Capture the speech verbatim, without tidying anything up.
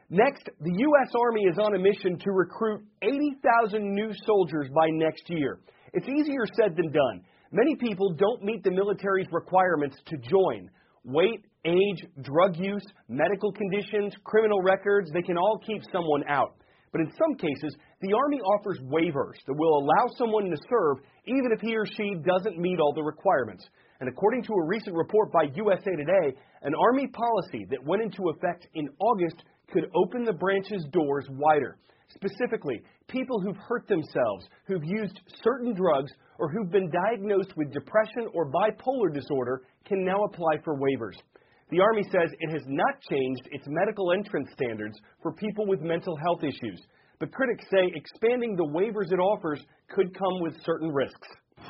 Next, the U S Army is on a mission to recruit eighty thousand new soldiers by next year. It's easier said than done. Many people don't meet the military's requirements to join. Weight, age, drug use, medical conditions, criminal records, they can all keep someone out. But in some cases, the Army offers waivers that will allow someone to serve even if he or she doesn't meet all the requirements. And according to a recent report by U S A Today, an Army policy that went into effect in August could open the branch's doors wider. Specifically, people who've hurt themselves, who've used certain drugs, or who've been diagnosed with depression or bipolar disorder can now apply for waivers. The Army says it has not changed its medical entrance standards for people with mental health issues, but critics say expanding the waivers it offers could come with certain risks.